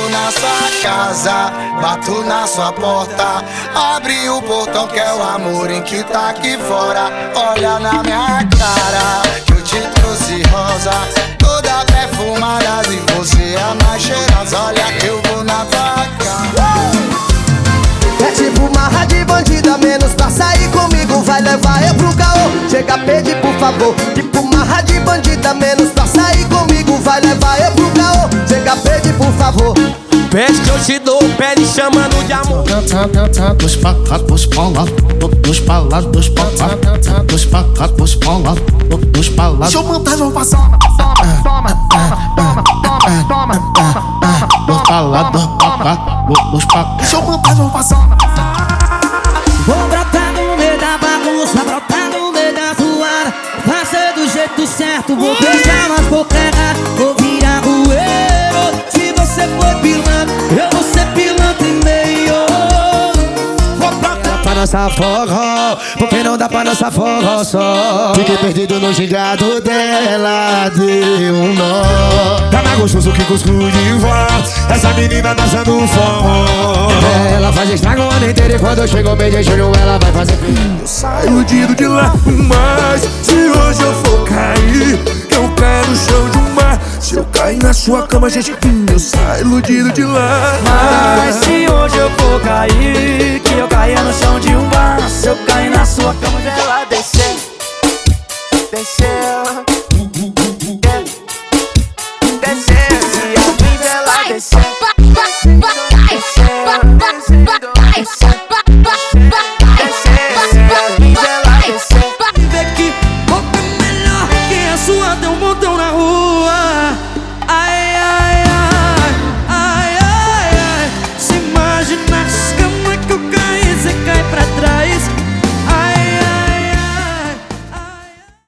na sua casa, bato na sua porta. Abre o portão que é o amor em que tá aqui fora. Olha na minha cara que eu te trouxe rosa, toda perfumada e você é a mais cheirosa. Olha que eu vou na tua cara. É tipo marra de bandida, menos pra sair comigo, vai levar eu pro caô. Chega, pede por favor. Tipo marra de bandida, menos pra sair comigo, vai levar eu pro caô. Chega, pede por favor. Pede que eu te dou, pede chamando de amor. Dos pacatos palados, dos palados, dos pacatos, dos pacatos palados, dos palados. Deixa eu mandar, vou passar. Dos palados, dos pacatos. Deixa eu mandar, vou passar. Vou brotar no meio da bagunça, brotar no meio da zoada. Fazer do jeito certo, vou beijar nas bocas erradas. Vou virar rueiro, se você for pilantra, eu vou ser pilantra e meio. Vou brotar Pra dançar forró, porque não dá pra dançar forró só. Fiquei perdido no gingado dela, deu um nó. Tá mais gostoso que cuscuz de vó, essa menina dançando forró. Ela faz estrago o ano inteiro e quando eu chego bem de junho ela vai fazer. Sai iludido de lá, mas se hoje eu for cair, eu caio no chão de um mar. Se eu cair na sua cama, gente, eu saio iludido de lá. Mas se hoje eu for cair, que eu caia no chão de um bar. Se eu cair na sua cama, ela desceu, desceu.